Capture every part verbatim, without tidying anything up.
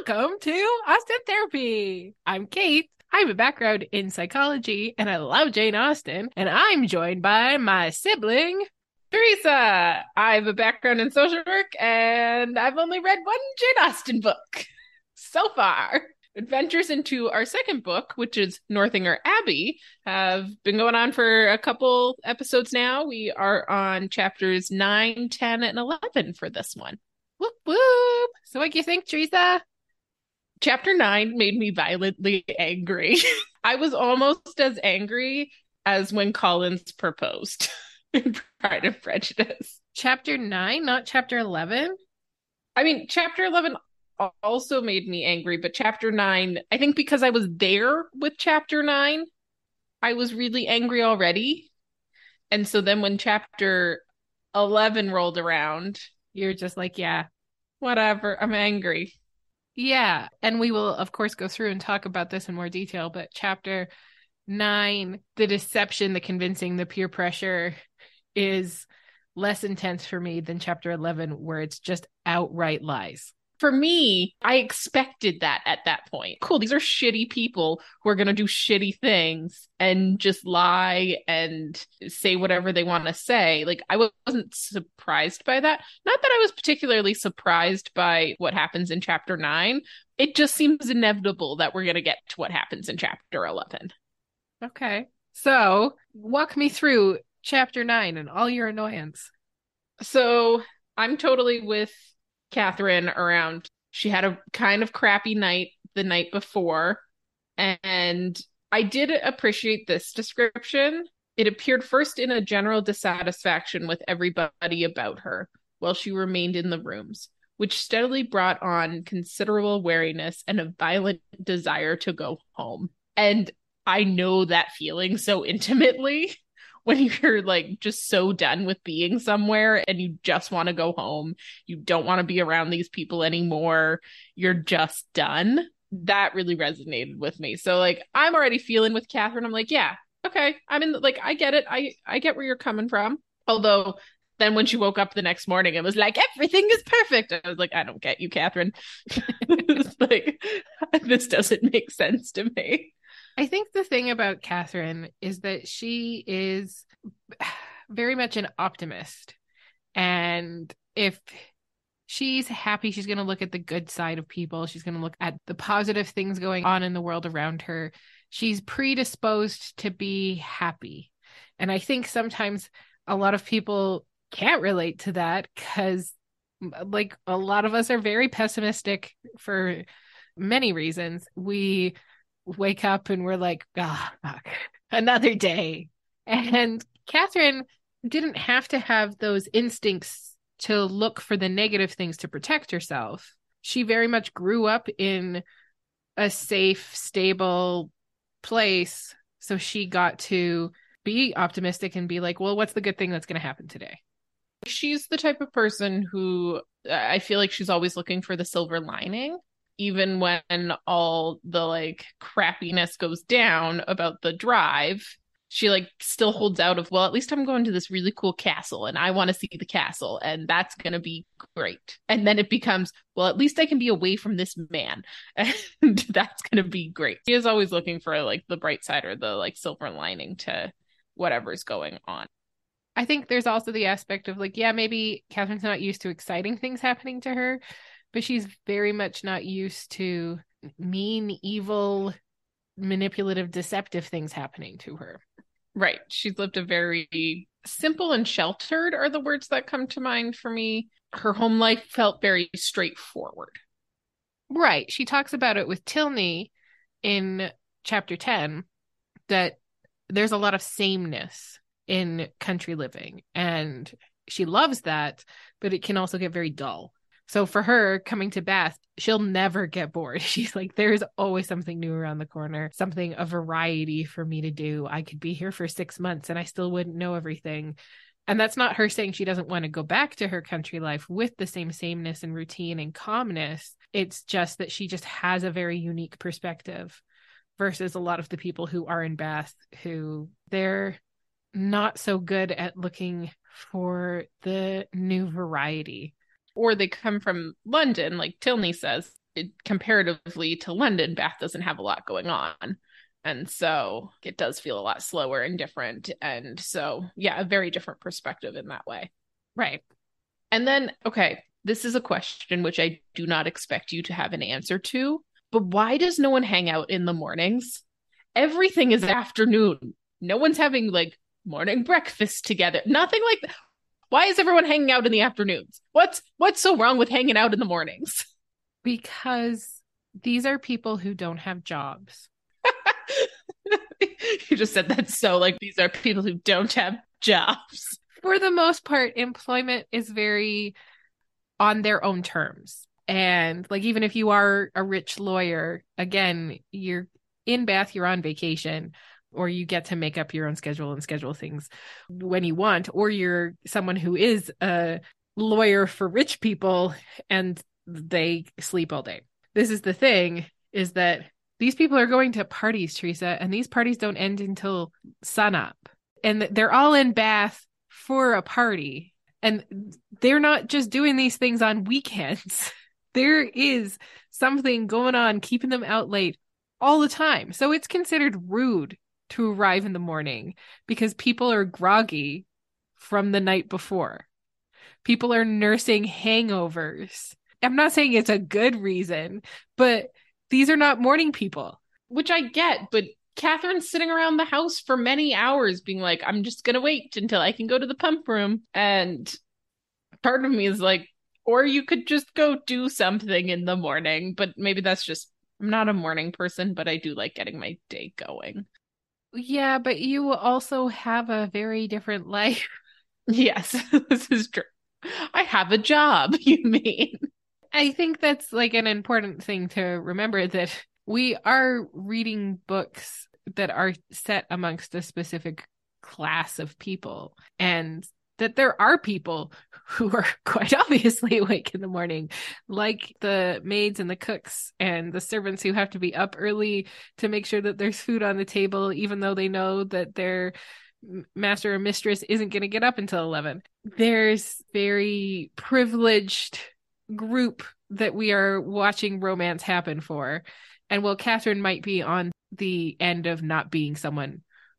Welcome to Austen Therapy. I'm Kate. I have a background in psychology and I love Jane Austen. And I'm joined by my sibling, Teresa. I have a background in social work and I've only read one Jane Austen book so far. Adventures into our second book, which is Northanger Abbey, have been going on for a couple episodes now. We are on chapters nine, ten, and eleven for this one. Whoop whoop. So what do you think, Teresa? Chapter nine made me violently angry. I was almost as angry as when Collins proposed in Pride and Prejudice. Chapter nine, not chapter eleven? I mean, chapter eleven also made me angry, but chapter nine, I think because I was there with chapter nine, I was really angry already. And so then when chapter eleven rolled around, you're just like, yeah, whatever, I'm angry. Yeah, and we will, of course, go through and talk about this in more detail, but chapter nine, the deception, the convincing, the peer pressure is less intense for me than chapter eleven, where it's just outright lies. For me, I expected that at that point. Cool, these are shitty people who are going to do shitty things and just lie and say whatever they want to say. Like, I wasn't surprised by that. Not that I was particularly surprised by what happens in chapter nine. It just seems inevitable that we're going to get to what happens in chapter eleven. Okay. So, walk me through chapter nine and all your annoyance. So, I'm totally with Catherine around. She had a kind of crappy night the night before, and I did appreciate this description. It appeared first in a general dissatisfaction with everybody about her while she remained in the rooms, which steadily brought on considerable wariness and a violent desire to go home. And I know that feeling so intimately. When you're like just so done with being somewhere and you just want to go home, you don't want to be around these people anymore, you're just done. That really resonated with me. So like, I'm already feeling with Catherine. I'm like, yeah, okay. I'm in, like, I get it. I, I get where you're coming from. Although then when she woke up the next morning, it was like, everything is perfect. I was like, I don't get you, Catherine. It's like, this doesn't make sense to me. I think the thing about Catherine is that she is very much an optimist. And if she's happy, she's going to look at the good side of people. She's going to look at the positive things going on in the world around her. She's predisposed to be happy. And I think sometimes a lot of people can't relate to that because, like, a lot of us are very pessimistic for many reasons. We wake up and we're like, ah, oh, fuck, another day. And Catherine didn't have to have those instincts to look for the negative things to protect herself. She very much grew up in a safe, stable place. So she got to be optimistic and be like, well, what's the good thing that's going to happen today? She's the type of person who I feel like she's always looking for the silver lining. Even when all the like crappiness goes down about the drive, she like still holds out of, well, at least I'm going to this really cool castle and I want to see the castle and that's going to be great. And then it becomes, well, at least I can be away from this man and that's going to be great. She is always looking for like the bright side or the like silver lining to whatever's going on. I think there's also the aspect of like, yeah, maybe Catherine's not used to exciting things happening to her, but she's very much not used to mean, evil, manipulative, deceptive things happening to her. Right. She's lived a very simple and sheltered are the words that come to mind for me. Her home life felt very straightforward. Right. She talks about it with Tilney in chapter ten, that there's a lot of sameness in country living. And she loves that, but it can also get very dull. So for her, coming to Bath, she'll never get bored. She's like, there's always something new around the corner, something, a variety for me to do. I could be here for six months and I still wouldn't know everything. And that's not her saying she doesn't want to go back to her country life with the same sameness and routine and calmness. It's just that she just has a very unique perspective versus a lot of the people who are in Bath who they're not so good at looking for the new variety. Or they come from London, like Tilney says. it, comparatively to London, Bath doesn't have a lot going on. And so it does feel a lot slower and different. And so, yeah, a very different perspective in that way. Right. And then, okay, this is a question which I do not expect you to have an answer to, but why does no one hang out in the mornings? Everything is afternoon. No one's having like morning breakfast together. Nothing like that. Why is everyone hanging out in the afternoons? What's what's so wrong with hanging out in the mornings? Because these are people who don't have jobs. You just said that so like these are people who don't have jobs. For the most part, employment is very on their own terms. And like, even if you are a rich lawyer, again, you're in Bath, you're on vacation, or you get to make up your own schedule and schedule things when you want, or you're someone who is a lawyer for rich people and they sleep all day. This is the thing, is that these people are going to parties, Teresa, and these parties don't end until sunup. And they're all in Bath for a party. And they're not just doing these things on weekends. There is something going on keeping them out late all the time. So it's considered rude to arrive in the morning because people are groggy from the night before. People are nursing hangovers. I'm not saying it's a good reason, but these are not morning people. Which I get, but Catherine's sitting around the house for many hours being like, I'm just going to wait until I can go to the pump room. And part of me is like, or you could just go do something in the morning. But maybe that's just, I'm not a morning person, but I do like getting my day going. Yeah, but you also have a very different life. Yes, this is true. I have a job, you mean? I think that's like an important thing to remember, that we are reading books that are set amongst a specific class of people, and that there are people who are quite obviously awake in the morning, like the maids and the cooks and the servants who have to be up early to make sure that there's food on the table, even though they know that their master or mistress isn't going to get up until eleven. There's very privileged group that we are watching romance happen for. And while Catherine might be on the end of not being someone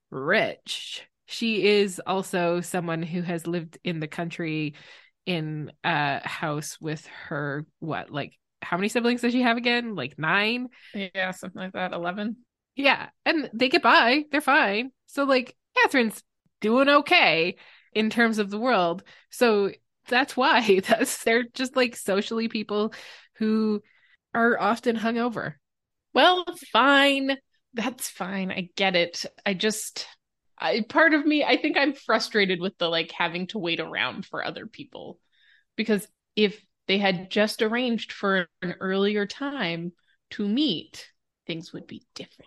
rich, she is also someone who has lived in the country in a house with her, what, like, how many siblings does she have again? Like nine? Yeah, something like that. eleven. Yeah. And they get by. They're fine. So, like, Catherine's doing okay in terms of the world. So that's why that's they're just like socially people who are often hungover. Well, fine. That's fine. I get it. I just, I, part of me, I think I'm frustrated with the like having to wait around for other people, because if they had just arranged for an earlier time to meet, things would be different.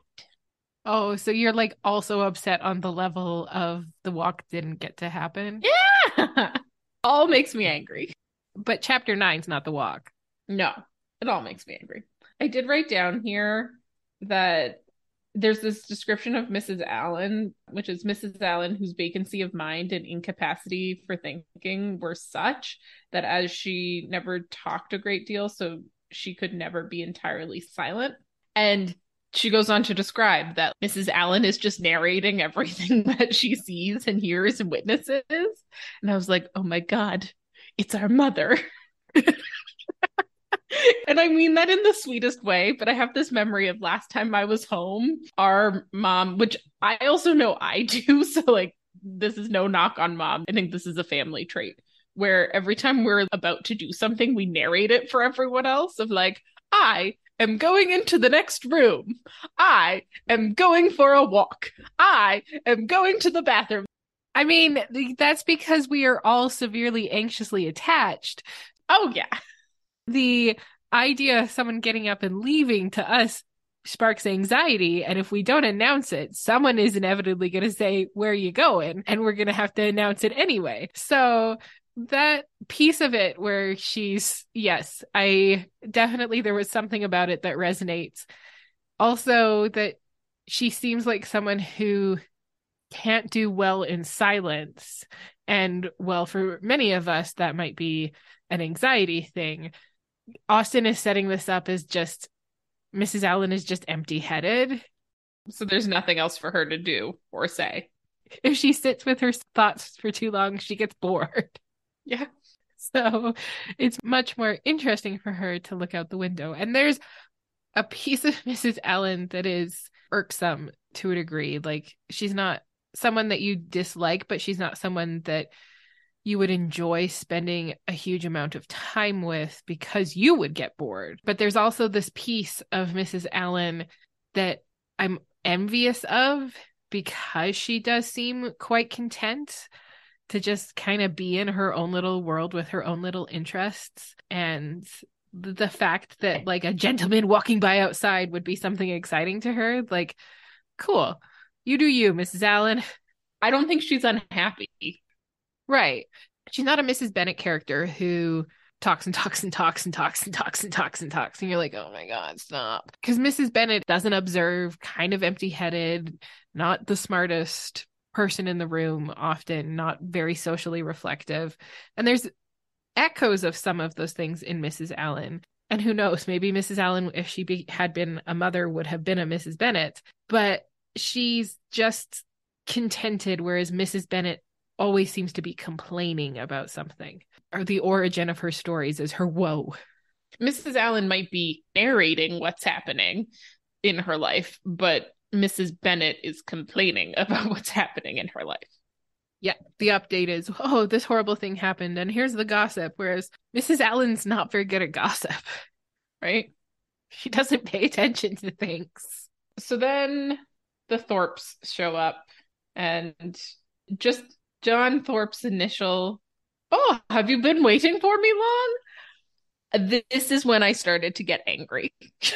Oh, so you're like also upset on the level of the walk didn't get to happen? Yeah. All makes me angry. But chapter nine's not the walk. No, it all makes me angry. I did write down here that there's this description of Missus Allen, which is Missus Allen, whose vacancy of mind and incapacity for thinking were such that as she never talked a great deal, so she could never be entirely silent. And she goes on to describe that Missus Allen is just narrating everything that she sees and hears and witnesses. And I was like, oh my God, it's our mother. And I mean that in the sweetest way, but I have this memory of last time I was home, our mom, which I also know I do, so like this is no knock on mom. I think this is a family trait where every time we're about to do something, we narrate it for everyone else of like, I am going into the next room. I am going for a walk. I am going to the bathroom. I mean, that's because we are all severely anxiously attached. Oh, yeah. The idea of someone getting up and leaving to us sparks anxiety. And if we don't announce it, someone is inevitably going to say, where are you going? And we're going to have to announce it anyway. So that piece of it where she's, yes, I definitely, there was something about it that resonates. Also, that she seems like someone who can't do well in silence. And well, for many of us, that might be an anxiety thing. Austen is setting this up as just Missus Allen is just empty-headed. So there's nothing else for her to do or say. If she sits with her thoughts for too long, she gets bored. Yeah. So it's much more interesting for her to look out the window. And there's a piece of Missus Allen that is irksome to a degree. Like, she's not someone that you dislike, but she's not someone that you would enjoy spending a huge amount of time with because you would get bored. But there's also this piece of Missus Allen that I'm envious of because she does seem quite content to just kind of be in her own little world with her own little interests. And the fact that like a gentleman walking by outside would be something exciting to her, like, cool, you do you, Missus Allen. I don't think she's unhappy. Right. She's not a Missus Bennet character who talks and talks and talks and talks and talks and talks and talks. And you're like, oh my God, stop. Because Missus Bennet doesn't observe, kind of empty-headed, not the smartest person in the room, often not very socially reflective. And there's echoes of some of those things in Missus Allen. And who knows, maybe Missus Allen, if she be, had been a mother, would have been a Missus Bennet. But she's just contented, whereas Missus Bennet always seems to be complaining about something. Or the origin of her stories is her woe. Missus Allen might be narrating what's happening in her life, but Missus Bennet is complaining about what's happening in her life. Yeah, the update is, oh, this horrible thing happened, and here's the gossip, whereas Missus Allen's not very good at gossip, right? She doesn't pay attention to things. So then the Thorpes show up, and just John Thorpe's initial, oh, have you been waiting for me long? This is when I started to get angry.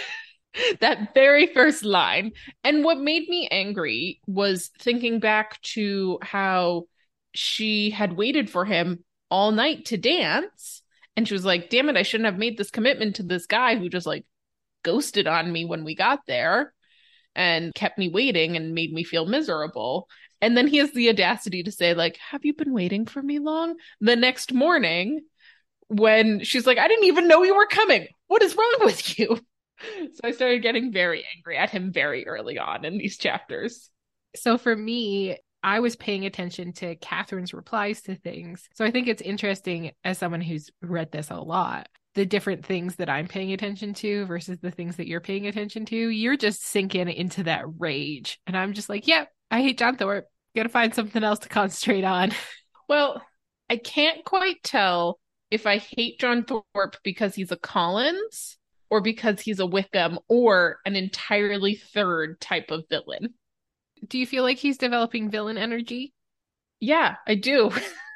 That very first line. And what made me angry was thinking back to how she had waited for him all night to dance. And she was like, damn it, I shouldn't have made this commitment to this guy who just like ghosted on me when we got there and kept me waiting and made me feel miserable. And then he has the audacity to say, like, have you been waiting for me long? The next morning, when she's like, I didn't even know you were coming. What is wrong with you? So I started getting very angry at him very early on in these chapters. So for me, I was paying attention to Catherine's replies to things. So I think it's interesting, as someone who's read this a lot, the different things that I'm paying attention to versus the things that you're paying attention to. You're just sinking into that rage. And I'm just like, yep, yeah, I hate John Thorpe. Gotta find something else to concentrate on. Well, I can't quite tell if I hate John Thorpe because he's a Collins or because he's a Wickham or an entirely third type of villain. Do you feel like he's developing villain energy? Yeah, I do.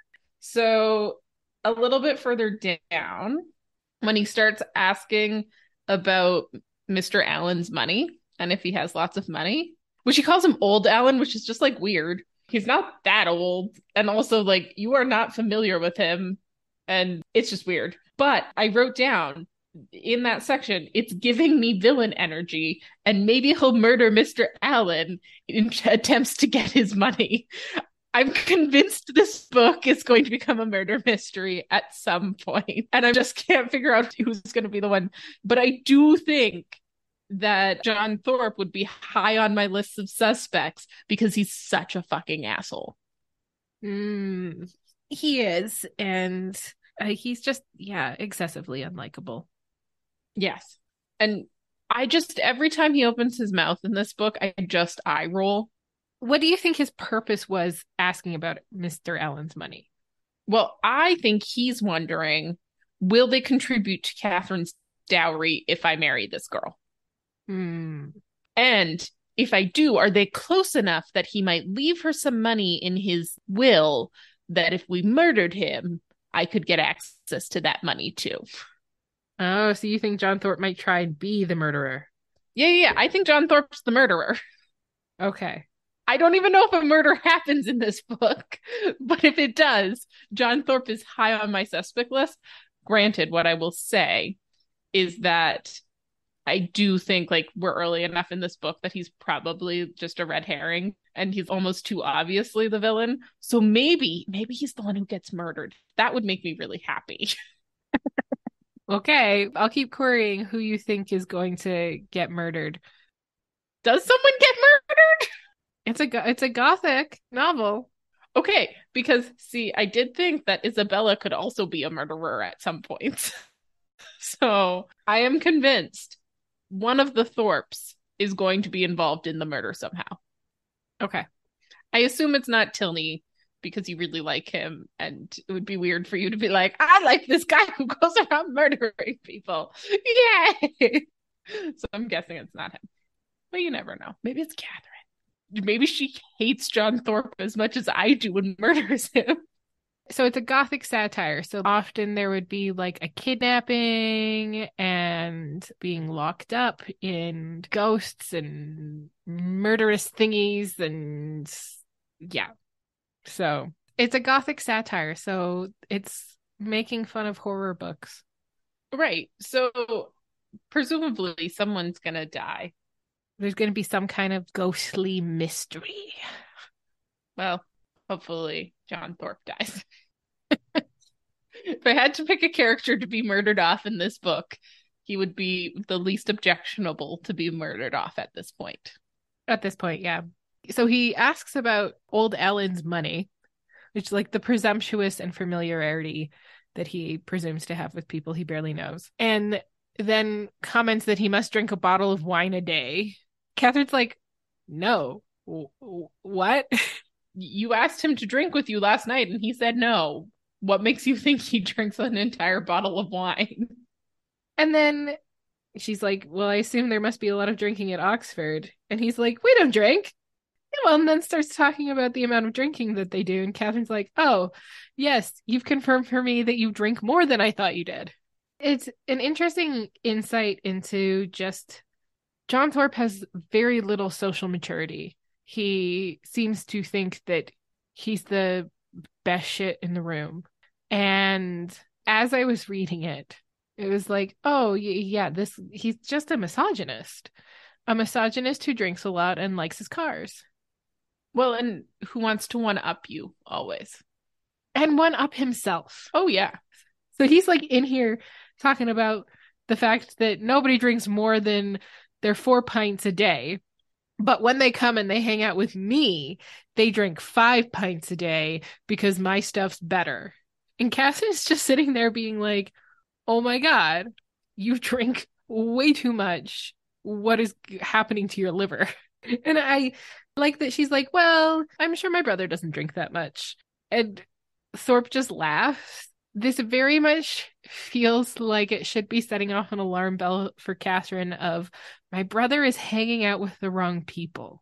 So a little bit further down, when he starts asking about Mister Allen's money and if he has lots of money, which he calls him old Allen, which is just like weird. He's not that old. And also like, you are not familiar with him. And it's just weird. But I wrote down in that section, it's giving me villain energy, and maybe he'll murder Mister Allen in attempts to get his money. I'm convinced this book is going to become a murder mystery at some point, and I just can't figure out who's going to be the one. But I do think that John Thorpe would be high on my list of suspects because he's such a fucking asshole. Mm, he is, and uh, he's just, yeah, excessively unlikable. Yes. And I just, every time he opens his mouth in this book, I just eye roll. What do you think his purpose was asking about Mister Allen's money? Well, I think he's wondering, will they contribute to Catherine's dowry if I marry this girl? Hmm. And if I do, are they close enough that he might leave her some money in his will that if we murdered him, I could get access to that money too? Oh, so you think John Thorpe might try and be the murderer? Yeah, yeah, yeah. I think John Thorpe's the murderer. Okay. I don't even know if a murder happens in this book, but if it does, John Thorpe is high on my suspect list. Granted, what I will say is that I do think like we're early enough in this book that he's probably just a red herring and he's almost too obviously the villain. So maybe, maybe he's the one who gets murdered. That would make me really happy. Okay, I'll keep querying who you think is going to get murdered. Does someone get murdered? It's a it's a gothic novel. Okay, because see, I did think that Isabella could also be a murderer at some point. So I am convinced one of the Thorpes is going to be involved in the murder somehow. Okay. I assume it's not Tilney because you really like him, and it would be weird for you to be like, I like this guy who goes around murdering people. Yay! So I'm guessing it's not him. But you never know. Maybe it's Catherine. Maybe she hates John Thorpe as much as I do and murders him. So it's a gothic satire. So often there would be like a kidnapping and being locked up in ghosts and murderous thingies and yeah. So it's a gothic satire. So it's making fun of horror books. Right. So presumably someone's going to die. There's going to be some kind of ghostly mystery. Well, hopefully John Thorpe dies. If I had to pick a character to be murdered off in this book, he would be the least objectionable to be murdered off at this point. At this point, yeah. So he asks about old Ellen's money, which is like the presumptuous and familiarity that he presumes to have with people he barely knows. And then comments that he must drink a bottle of wine a day. Catherine's like, no. W- what? You asked him to drink with you last night and he said no. What makes you think he drinks an entire bottle of wine? And then she's like, well, I assume there must be a lot of drinking at Oxford. And he's like, we don't drink. Well, and then starts talking about the amount of drinking that they do. And Catherine's like, oh, yes, you've confirmed for me that you drink more than I thought you did. It's an interesting insight into just John Thorpe has very little social maturity. He seems to think that he's the best shit in the room. And as I was reading it, it was like, oh, yeah, this he's just a misogynist. A misogynist who drinks a lot and likes his cars. Well, and who wants to one up you always. And one up himself. Oh, yeah. So he's like in here talking about the fact that nobody drinks more than their four pints a day. But when they come and they hang out with me, they drink five pints a day because my stuff's better. And Catherine's just sitting there being like, oh my God, you drink way too much. What is happening to your liver? And I like that she's like, well, I'm sure my brother doesn't drink that much. And Thorpe just laughs. This very much feels like it should be setting off an alarm bell for Catherine of, my brother is hanging out with the wrong people.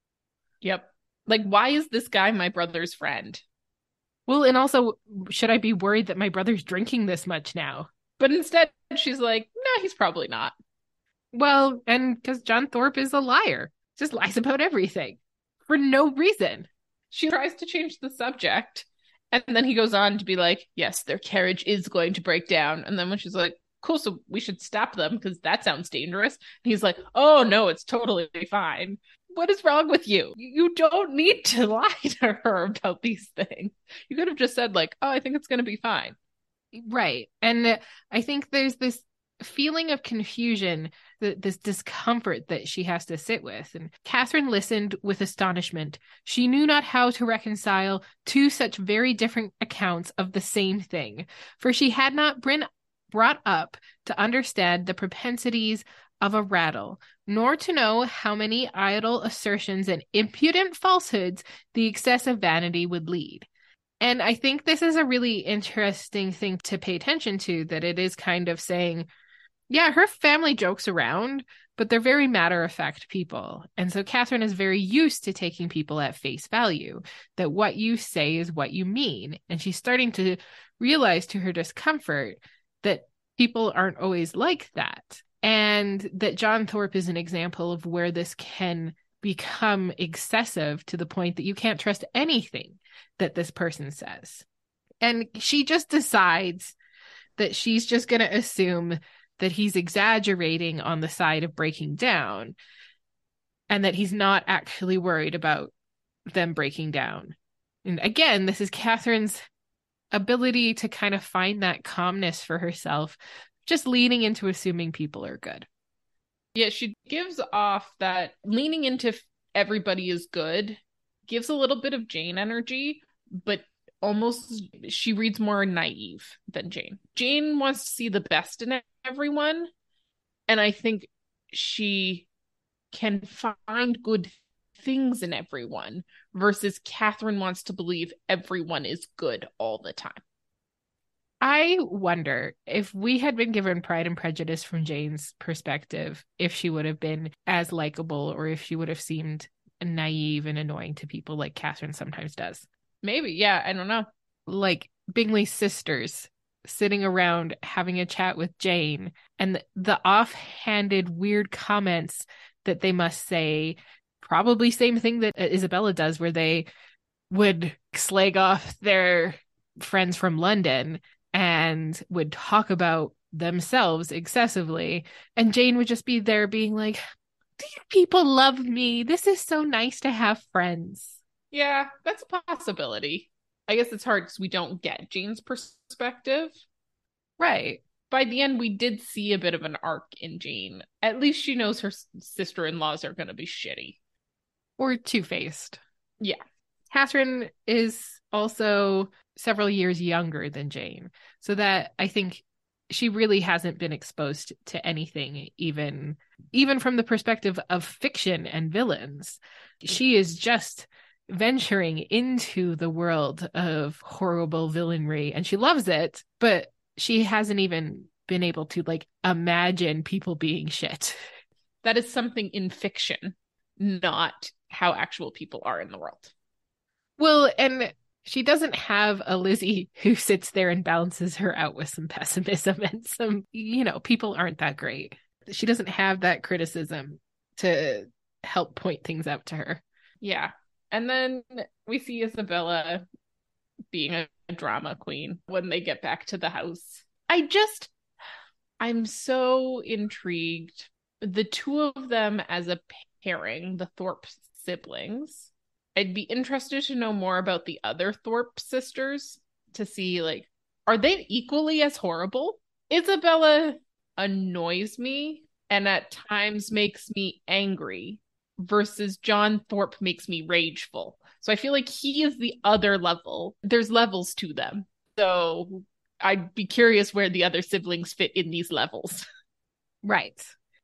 Yep. Like, why is this guy my brother's friend? Well, and also, should I be worried that my brother's drinking this much now? But instead, she's like, no, he's probably not. Well, and because John Thorpe is a liar. Just lies about everything for no reason. She tries to change the subject. And then he goes on to be like, yes, their carriage is going to break down. And then when she's like, cool, so we should stop them because that sounds dangerous. And he's like, oh, no, it's totally fine. What is wrong with you? You don't need to lie to her about these things. You could have just said like, oh, I think it's going to be fine. Right. And I think there's this feeling of confusion, this discomfort that she has to sit with. And Catherine listened with astonishment. She knew not how to reconcile two such very different accounts of the same thing, for she had not been brought up to understand the propensities of a rattle, nor to know how many idle assertions and impudent falsehoods the excess of vanity would lead. And I think this is a really interesting thing to pay attention to, that it is kind of saying, yeah, her family jokes around, but they're very matter-of-fact people. And so Catherine is very used to taking people at face value, that what you say is what you mean. And she's starting to realize to her discomfort that people aren't always like that. And that John Thorpe is an example of where this can become excessive to the point that you can't trust anything that this person says. And she just decides that she's just going to assume that he's exaggerating on the side of breaking down and that he's not actually worried about them breaking down. And again, this is Catherine's ability to kind of find that calmness for herself just leaning into assuming people are good. Yeah, she gives off that leaning into everybody is good, gives a little bit of Jane energy, but almost she reads more naive than Jane. Jane wants to see the best in everyone, and I think she can find good things in everyone versus Catherine wants to believe everyone is good all the time. I wonder if we had been given Pride and Prejudice from Jane's perspective, if she would have been as likable or if she would have seemed naive and annoying to people like Catherine sometimes does. Maybe, yeah, I don't know. Like Bingley's sisters sitting around having a chat with Jane and the, the offhanded weird comments that they must say, probably same thing that Isabella does, where they would slag off their friends from London and would talk about themselves excessively. And Jane would just be there being like, these people love me. This is so nice to have friends. Yeah, that's a possibility. I guess it's hard because we don't get Jane's perspective. Right. By the end, we did see a bit of an arc in Jane. At least she knows her sister-in-laws are going to be shitty. Or two-faced. Yeah. Catherine is also several years younger than Jane. So that I think she really hasn't been exposed to anything, even, even from the perspective of fiction and villains. She is just venturing into the world of horrible villainry and she loves it, but she hasn't even been able to like imagine people being shit. That is something in fiction, not how actual people are in the world. Well, and she doesn't have a Lizzie who sits there and balances her out with some pessimism and some, you know, people aren't that great. She doesn't have that criticism to help point things out to her. Yeah. And then we see Isabella being a drama queen when they get back to the house. I just, I'm so intrigued. The two of them as a pairing, the Thorpe siblings. I'd be interested to know more about the other Thorpe sisters to see, like, are they equally as horrible? Isabella annoys me and at times makes me angry versus John Thorpe makes me rageful. So I feel like he is the other level. There's levels to them. So I'd be curious where the other siblings fit in these levels. Right.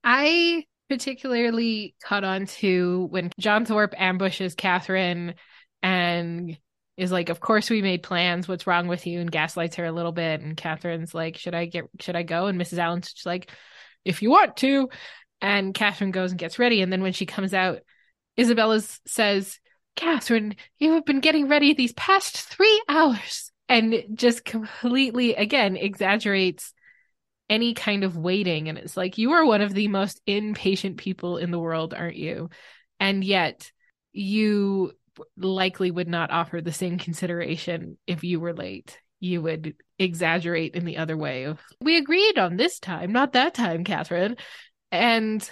I particularly caught on to when John Thorpe ambushes Catherine and is like, of course we made plans. What's wrong with you? And gaslights her a little bit. And Catherine's like, should I get, should I go? And Missus Allen's just like, if you want to. And Catherine goes and gets ready. And then when she comes out, Isabella says, Catherine, you have been getting ready these past three hours. And just completely, again, exaggerates any kind of waiting. And it's like, you are one of the most impatient people in the world, aren't you? And yet you likely would not offer the same consideration if you were late. You would exaggerate in the other way of, we agreed on this time, not that time, Catherine. And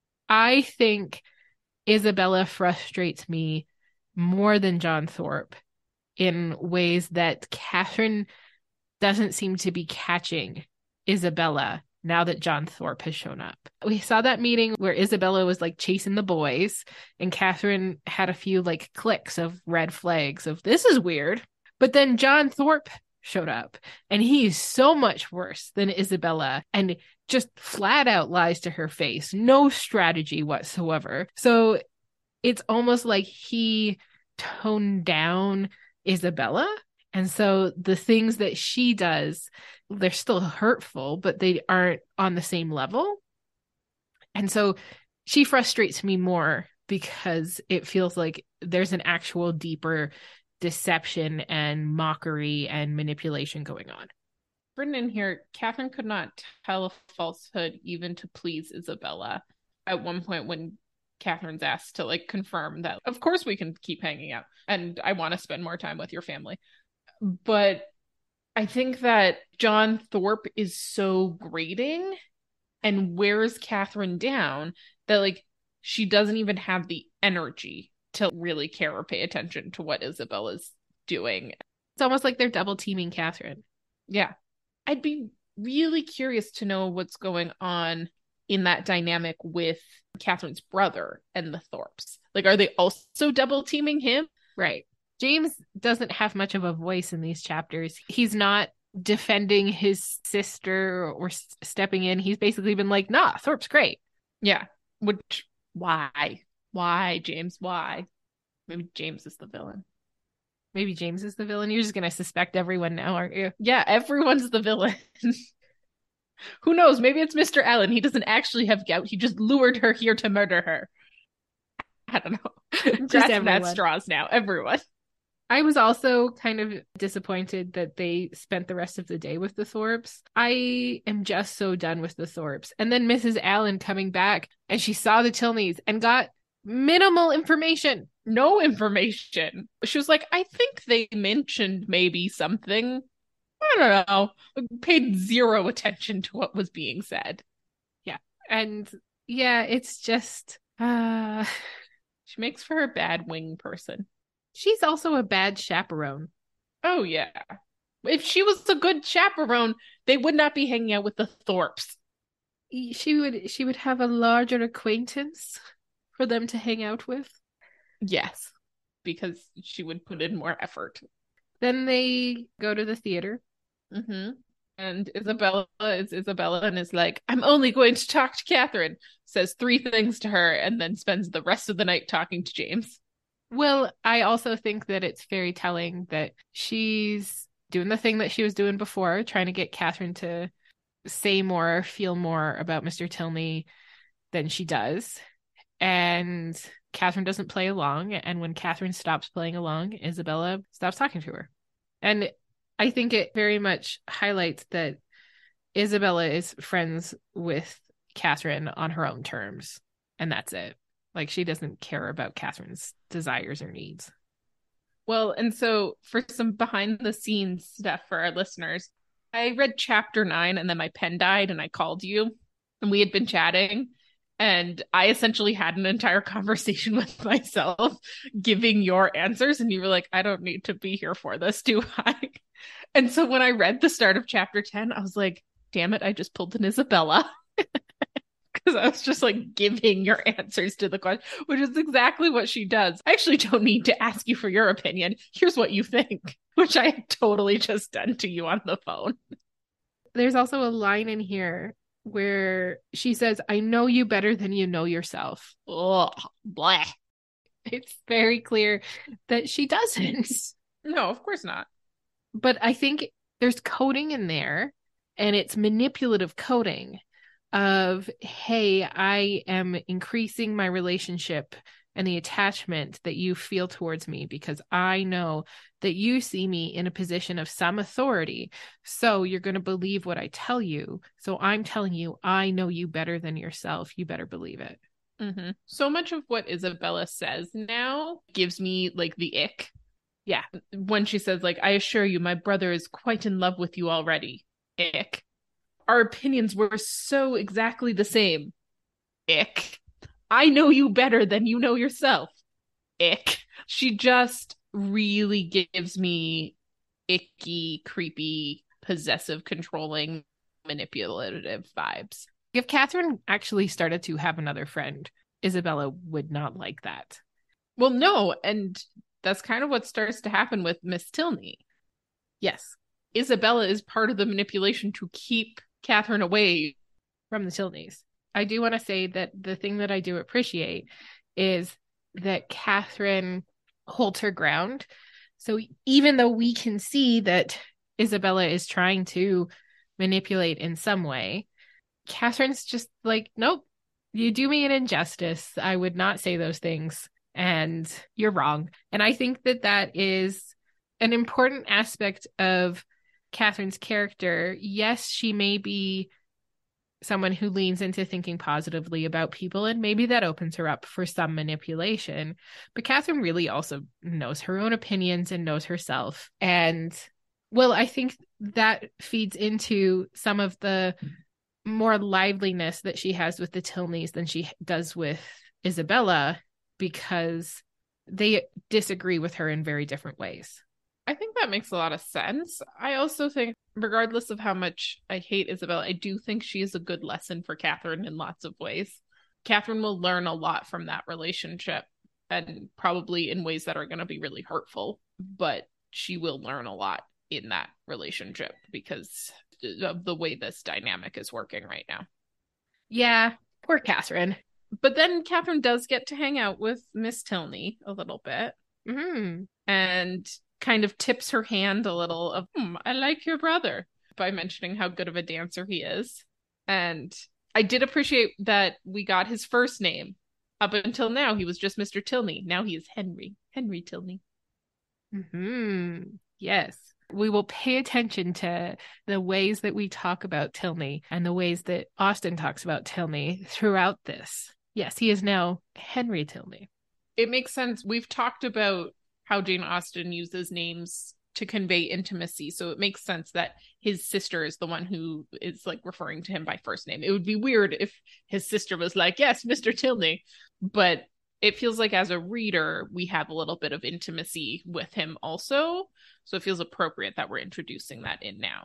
I think Isabella frustrates me more than John Thorpe in ways that Catherine doesn't seem to be catching Isabella now that John Thorpe has shown up. We saw that meeting where Isabella was like chasing the boys and Catherine had a few like clicks of red flags of this is weird. But then John Thorpe showed up and he's so much worse than Isabella and just flat out lies to her face. No strategy whatsoever. So it's almost like he toned down Isabella. And so the things that she does, they're still hurtful, but they aren't on the same level. And so she frustrates me more because it feels like there's an actual deeper deception and mockery and manipulation going on. Written in here, Catherine could not tell a falsehood even to please Isabella. At one point when Catherine's asked to like confirm that, of course we can keep hanging out and I want to spend more time with your family. But I think that John Thorpe is so grating and wears Catherine down that like she doesn't even have the energy to really care or pay attention to what Isabella's doing. It's almost like they're double teaming Catherine. Yeah. I'd be really curious to know what's going on in that dynamic with Catherine's brother and the Thorpes. Like, are they also double teaming him? Right. James doesn't have much of a voice in these chapters. He's not defending his sister or s- stepping in. He's basically been like, nah, Thorpe's great. Yeah. Which, why? Why, James? Why? Maybe James is the villain. Maybe James is the villain. You're just going to suspect everyone now, aren't you? Yeah, everyone's the villain. Who knows? Maybe it's Mister Allen. He doesn't actually have gout. He just lured her here to murder her. I don't know. Grasping at straws now. Everyone. I was also kind of disappointed that they spent the rest of the day with the Thorpes. I am just so done with the Thorpes. And then Missus Allen coming back and she saw the Tilneys and got minimal information. No information. She was like, I think they mentioned maybe something. I don't know. Paid zero attention to what was being said. Yeah. And yeah, it's just uh she makes for a bad wing person. She's also a bad chaperone. Oh yeah. If she was a good chaperone, they would not be hanging out with the Thorpes. She would she would have a larger acquaintance for them to hang out with. Yes, because she would put in more effort. Then they go to the theater. Mm-hmm. And Isabella is Isabella and is like, I'm only going to talk to Catherine. Says three things to her and then spends the rest of the night talking to James. Well, I also think that it's very telling that she's doing the thing that she was doing before, trying to get Catherine to say more, feel more about Mister Tilney than she does. And Catherine doesn't play along. And when Catherine stops playing along, Isabella stops talking to her. And I think it very much highlights that Isabella is friends with Catherine on her own terms. And that's it. Like, she doesn't care about Catherine's desires or needs. Well, and so for some behind the scenes stuff for our listeners, I read chapter nine and then my pen died and I called you and we had been chatting and I essentially had an entire conversation with myself giving your answers. And you were like, I don't need to be here for this, do I? And so when I read the start of chapter ten, I was like, damn it, I just pulled an Isabella. Because I was just like giving your answers to the question, which is exactly what she does. I actually don't need to ask you for your opinion. Here's what you think, which I had totally just done to you on the phone. There's also a line in here where she says, I know you better than you know yourself. Ugh, blah. It's very clear that she doesn't. No, of course not. But I think there's coding in there, and it's manipulative coding of, hey, I am increasing my relationship and the attachment that you feel towards me because I know that you see me in a position of some authority. So you're going to believe what I tell you. So I'm telling you, I know you better than yourself. You better believe it. Mm-hmm. So much of what Isabella says now gives me like the ick. Yeah. When she says, like, I assure you, my brother is quite in love with you already. Ick. Our opinions were so exactly the same. Ick. I know you better than you know yourself. Ick. She just really gives me icky, creepy, possessive, controlling, manipulative vibes. If Catherine actually started to have another friend, Isabella would not like that. Well, no, and that's kind of what starts to happen with Miss Tilney. Yes. Isabella is part of the manipulation to keep Catherine away from the Tilneys. I do want to say that the thing that I do appreciate is that Catherine holds her ground. So even though we can see that Isabella is trying to manipulate in some way, Catherine's just like, nope, you do me an injustice. I would not say those things. And you're wrong. And I think that that is an important aspect of Catherine's character. Yes, she may be someone who leans into thinking positively about people, and maybe that opens her up for some manipulation. But Catherine really also knows her own opinions and knows herself. And, well, I think that feeds into some of the more liveliness that she has with the Tilneys than she does with Isabella, because they disagree with her in very different ways. I think that That makes a lot of sense. I also think, regardless of how much I hate Isabel, I do think she is a good lesson for Catherine in lots of ways. Catherine will learn a lot from that relationship, and probably in ways that are going to be really hurtful, but she will learn a lot in that relationship because of the way this dynamic is working right now. Yeah, poor Catherine. But then Catherine does get to hang out with Miss Tilney a little bit. Mm-hmm. And kind of tips her hand a little of, hmm, I like your brother, by mentioning how good of a dancer he is. And I did appreciate that we got his first name. Up until now, he was just Mister Tilney. Now he is Henry. Henry Tilney. Mm-hmm. Yes. We will pay attention to the ways that we talk about Tilney and the ways that Austen talks about Tilney throughout this. Yes, he is now Henry Tilney. It makes sense. We've talked about how Jane Austen uses names to convey intimacy. So it makes sense that his sister is the one who is like referring to him by first name. It would be weird if his sister was like, yes, Mister Tilney. But it feels like as a reader, we have a little bit of intimacy with him also. So it feels appropriate that we're introducing that in now.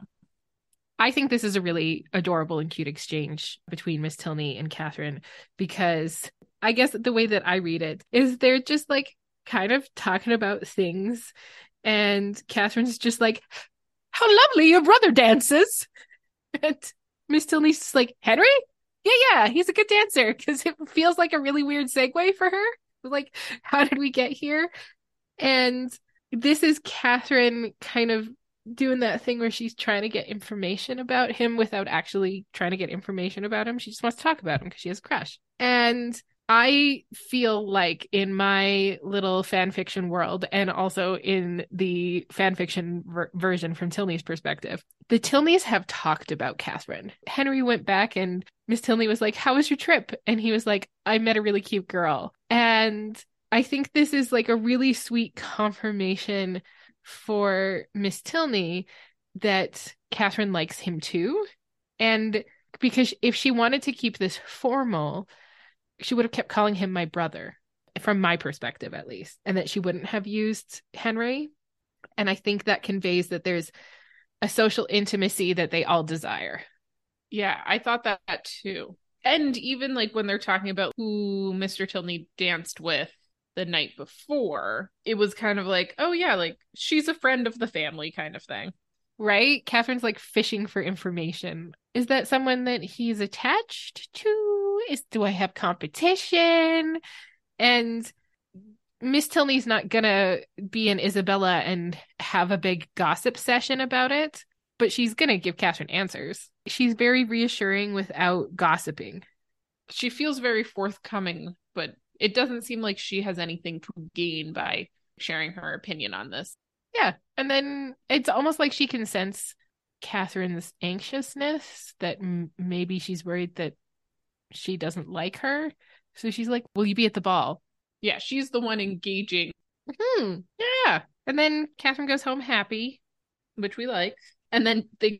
I think this is a really adorable and cute exchange between Miss Tilney and Catherine, because I guess the way that I read it is they're just like kind of talking about things, and Catherine's just like, how lovely your brother dances. And Miss Tilney's just like, Henry? Yeah, yeah, he's a good dancer, because it feels like a really weird segue for her. Like, how did we get here? And this is Catherine kind of doing that thing where she's trying to get information about him without actually trying to get information about him. She just wants to talk about him because she has a crush. And I feel like in my little fan fiction world, and also in the fan fiction ver- version from Tilney's perspective, the Tilneys have talked about Catherine. Henry went back and Miss Tilney was like, how was your trip? And he was like, I met a really cute girl. And I think this is like a really sweet confirmation for Miss Tilney that Catherine likes him too. And because if she wanted to keep this formal, she would have kept calling him my brother, from my perspective at least, and that she wouldn't have used Henry. And I think that conveys that there's a social intimacy that they all desire. Yeah, I thought that too. And even like when they're talking about who Mister Tilney danced with the night before, it was kind of like, oh yeah, like she's a friend of the family kind of thing. Right? Catherine's like fishing for information. Is that someone that he's attached to? Is do I have competition? And Miss Tilney's not gonna be an Isabella and have a big gossip session about it, but she's gonna give Catherine answers. She's very reassuring without gossiping. She feels very forthcoming, but it doesn't seem like she has anything to gain by sharing her opinion on this. Yeah, and then it's almost like she can sense Catherine's anxiousness, that m- maybe she's worried that she doesn't like her. So she's like, will you be at the ball? Yeah, she's the one engaging. Hmm. Yeah. And then Catherine goes home happy, which we like. And then they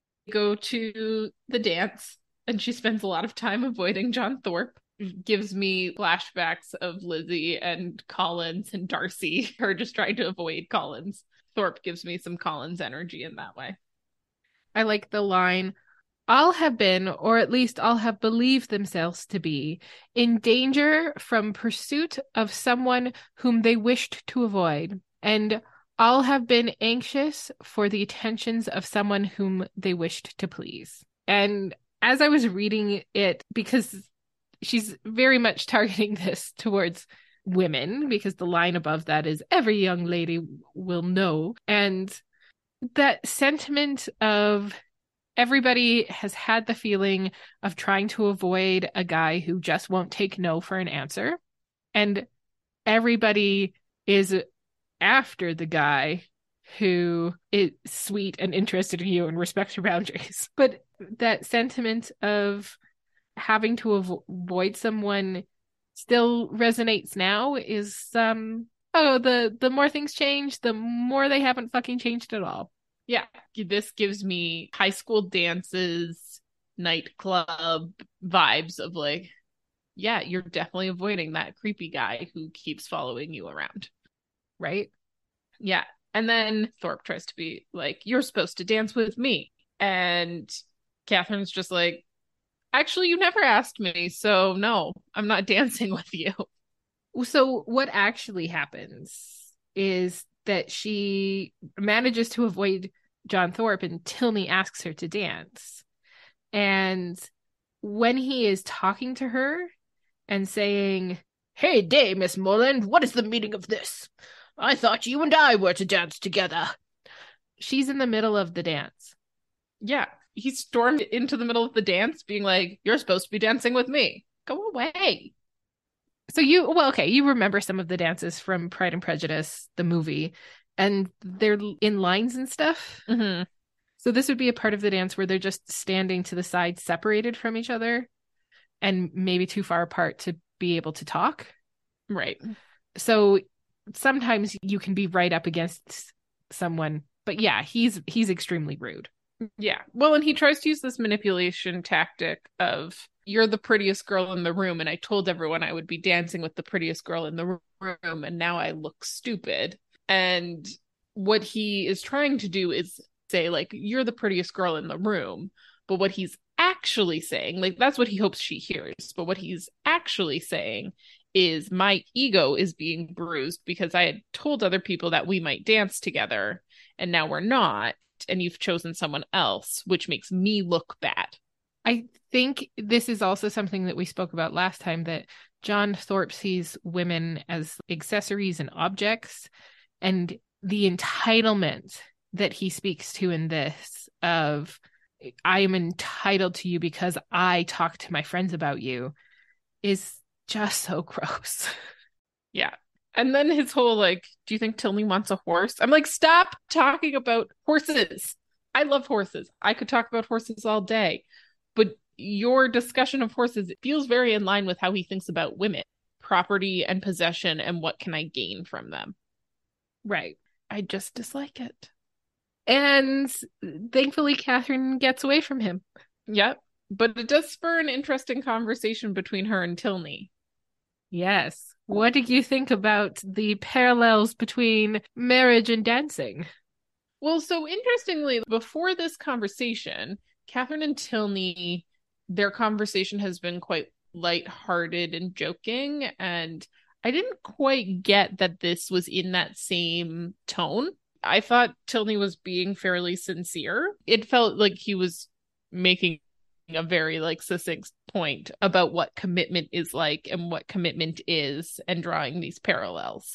go to the dance, and she spends a lot of time avoiding John Thorpe. Gives me flashbacks of Lizzie and Collins and Darcy, her just trying to avoid Collins. Thorpe gives me some Collins energy in that way. I like the line, all have been, or at least all have believed themselves to be, in danger from pursuit of someone whom they wished to avoid, and all have been anxious for the attentions of someone whom they wished to please. And as I was reading it, because she's very much targeting this towards women, because the line above that is every young lady will know. And that sentiment of everybody has had the feeling of trying to avoid a guy who just won't take no for an answer. And everybody is after the guy who is sweet and interested in you and respects your boundaries. But that sentiment of having to avo- avoid someone still resonates now. Is um oh the the more things change, the more they haven't fucking changed at all. Yeah, this gives me high school dances, nightclub vibes of like, yeah, you're definitely avoiding that creepy guy who keeps following you around. Right? Yeah. And then Thorpe tries to be like, you're supposed to dance with me. And Catherine's just like, actually, you never asked me, so no, I'm not dancing with you. So what actually happens is that she manages to avoid John Thorpe and Tilney asks her to dance. And when he is talking to her and saying, "Hey day, Miss Morland, what is the meaning of this? I thought you and I were to dance together." She's in the middle of the dance. Yeah, he stormed into the middle of the dance being like, you're supposed to be dancing with me. Go away. So you, well, okay, you remember some of the dances from Pride and Prejudice, the movie, and they're in lines and stuff. Mm-hmm. So this would be a part of the dance where they're just standing to the side, separated from each other, and maybe too far apart to be able to talk. Right. So sometimes you can be right up against someone, but yeah, he's he's extremely rude. Yeah. Well, and he tries to use this manipulation tactic of, you're the prettiest girl in the room, and I told everyone I would be dancing with the prettiest girl in the room, and now I look stupid. And what he is trying to do is say, like, you're the prettiest girl in the room. But what he's actually saying, like, that's what he hopes she hears. But what he's actually saying is, my ego is being bruised because I had told other people that we might dance together, and now we're not. And you've chosen someone else, which makes me look bad. I think this is also something that we spoke about last time, that John Thorpe sees women as accessories and objects, and the entitlement that he speaks to in this of, I am entitled to you because I talk to my friends about you, is just so gross. Yeah. And then his whole, like, do you think Tilney wants a horse? I'm like, stop talking about horses. I love horses. I could talk about horses all day. But your discussion of horses feels very in line with how he thinks about women, property and possession, and what can I gain from them. Right. I just dislike it. And thankfully, Catherine gets away from him. Yep. But it does spur an interesting conversation between her and Tilney. Yes. What did you think about the parallels between marriage and dancing? Well, so interestingly, before this conversation, Catherine and Tilney, their conversation has been quite lighthearted and joking, and I didn't quite get that this was in that same tone. I thought Tilney was being fairly sincere. It felt like he was making a very like succinct point about what commitment is like and what commitment is, and drawing these parallels.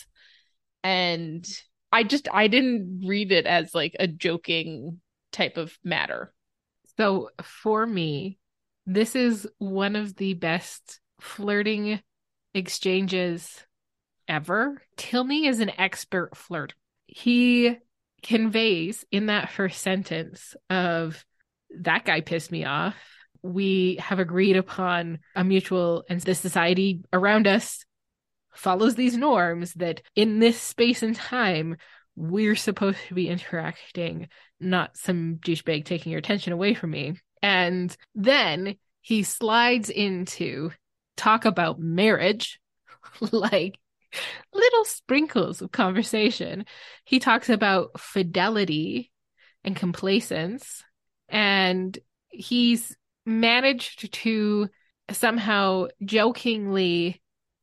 And I just, I didn't read it as like a joking type of matter. So for me, this is one of the best flirting exchanges ever. Tilney is an expert flirt. He conveys in that first sentence of, that guy pissed me off. We have agreed upon a mutual, and the society around us follows these norms that in this space and time, we're supposed to be interacting, not some douchebag taking your attention away from me. And then he slides into talk about marriage, like little sprinkles of conversation. He talks about fidelity and complacence, and he's managed to somehow jokingly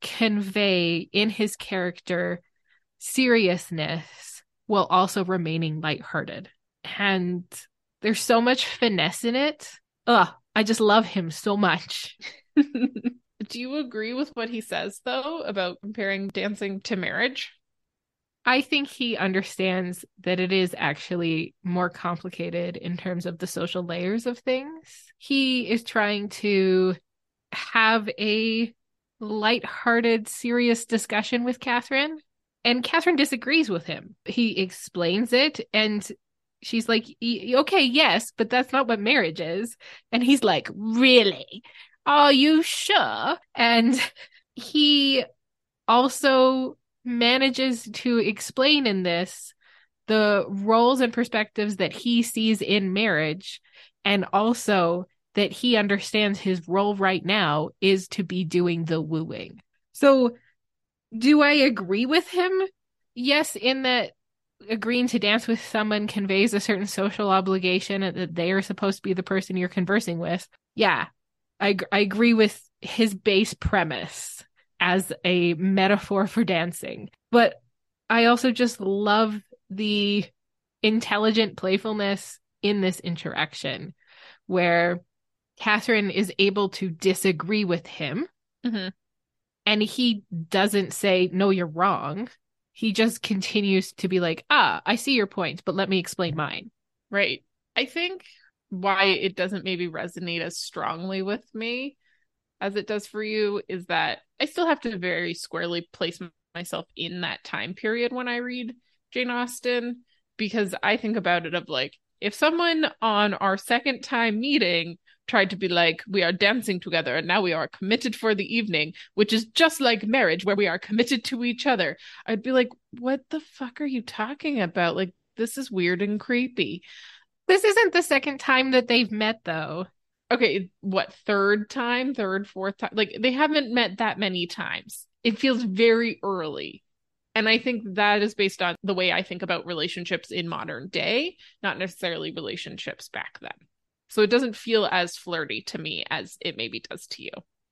convey in his character seriousness while also remaining lighthearted. And there's so much finesse in it. Ugh, I just love him so much. Do you agree with what he says, though, about comparing dancing to marriage? I think he understands that it is actually more complicated in terms of the social layers of things. He is trying to have a lighthearted, serious discussion with Catherine, and Catherine disagrees with him. He explains it, and she's like, okay, yes, but that's not what marriage is. And he's like, really? Are you sure? And he also manages to explain in this the roles and perspectives that he sees in marriage, and also that he understands his role right now is to be doing the wooing. So do I agree with him? Yes, in that agreeing to dance with someone conveys a certain social obligation and that they are supposed to be the person you're conversing with. Yeah, I, I agree with his base premise as a metaphor for dancing. But I also just love the intelligent playfulness in this interaction where Catherine is able to disagree with him. Mm-hmm. And he doesn't say, no, you're wrong. He just continues to be like, ah, I see your point, but let me explain mine. Right. I think why it doesn't maybe resonate as strongly with me as it does for you is that I still have to very squarely place myself in that time period when I read Jane Austen, because I think about it of like, if someone on our second time meeting tried to be like, we are dancing together and now we are committed for the evening, which is just like marriage where we are committed to each other, I'd be like, what the fuck are you talking about? Like, this is weird and creepy. This isn't the second time that they've met, though. Okay, what, third time, third, fourth time? Like, they haven't met that many times. It feels very early. And I think that is based on the way I think about relationships in modern day, not necessarily relationships back then. So it doesn't feel as flirty to me as it maybe does to you.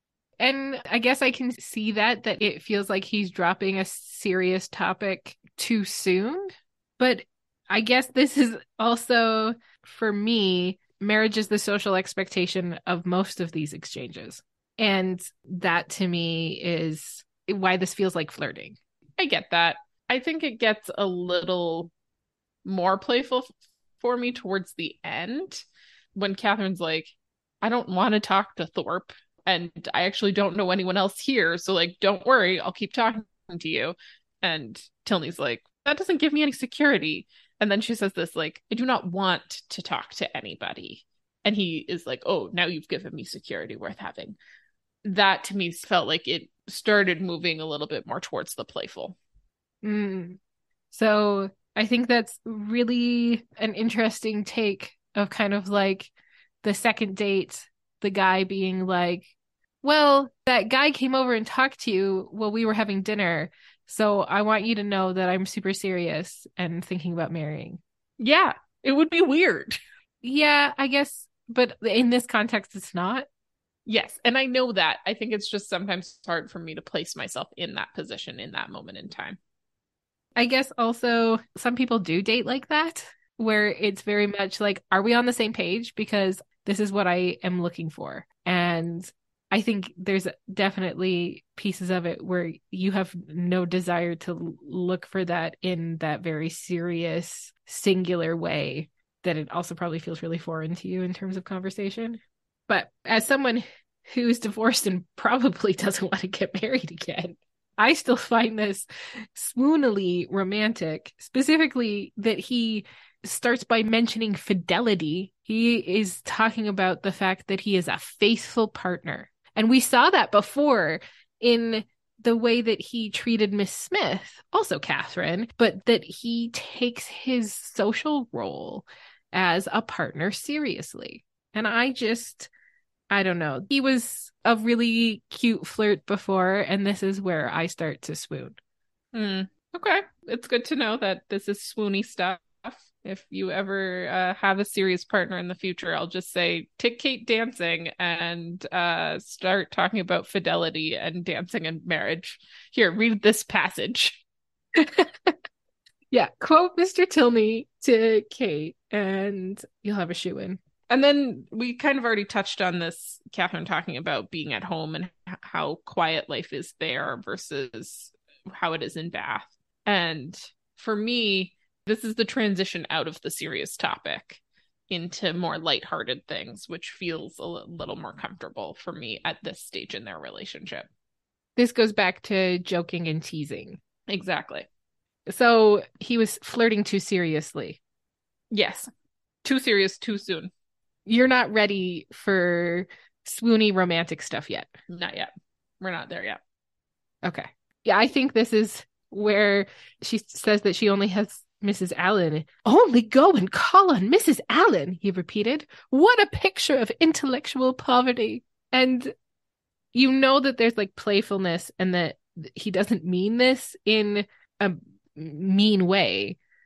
And I guess I can see that, that it feels like he's dropping a serious topic too soon. But I guess this is also, for me, marriage is the social expectation of most of these exchanges. And that to me is why this feels like flirting. I get that. I think it gets a little more playful for me towards the end when Catherine's like, I don't want to talk to Thorpe and I actually don't know anyone else here. So like, don't worry, I'll keep talking to you. And Tilney's like, that doesn't give me any security. And then she says this, like, I do not want to talk to anybody. And he is like, oh, now you've given me security worth having. That to me felt like it started moving a little bit more towards the playful. Mm. So I think that's really an interesting take of kind of like the second date, the guy being like, well, that guy came over and talked to you while we were having dinner. So I want you to know that I'm super serious and thinking about marrying. Yeah, it would be weird. Yeah, I guess. But in this context, it's not. Yes, and I know that. I think it's just sometimes hard for me to place myself in that position in that moment in time. I guess also some people do date like that, where it's very much like, are we on the same page? Because this is what I am looking for. And I think there's definitely pieces of it where you have no desire to look for that in that very serious, singular way, that it also probably feels really foreign to you in terms of conversation. But as someone who's divorced and probably doesn't want to get married again, I still find this swoonily romantic, specifically that he starts by mentioning fidelity. He is talking about the fact that he is a faithful partner. And we saw that before in the way that he treated Miss Smith, also Catherine, but that he takes his social role as a partner seriously. And I just, I don't know. He was a really cute flirt before, and this is where I start to swoon. Mm, okay. It's good to know that this is swoony stuff. If you ever uh, have a serious partner in the future, I'll just say, take Kate dancing and uh, start talking about fidelity and dancing and marriage. Here, read this passage. Yeah, quote Mister Tilney to Kate, and you'll have a shoe in. And then we kind of already touched on this, Catherine talking about being at home and how quiet life is there versus how it is in Bath. And for me, this is the transition out of the serious topic into more lighthearted things, which feels a little more comfortable for me at this stage in their relationship. This goes back to joking and teasing. Exactly. So he was flirting too seriously. Yes. Too serious, too soon. You're not ready for swoony romantic stuff yet. Not yet. We're not there yet. Okay. Yeah, I think this is where she says that she only has Missus Allen. Only go and call on Missus Allen, he repeated. What a picture of intellectual poverty. And you know that there's like playfulness and that he doesn't mean this in a mean way.